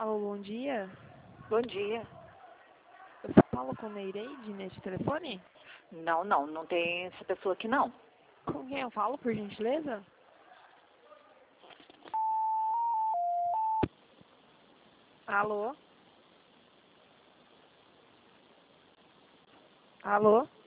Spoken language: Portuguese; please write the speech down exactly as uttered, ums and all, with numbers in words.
Alô, bom dia. Bom dia. Eu falo com Nereide nesse telefone? Não, não, não tem essa pessoa aqui não. Com quem eu falo, por gentileza? Alô? Alô?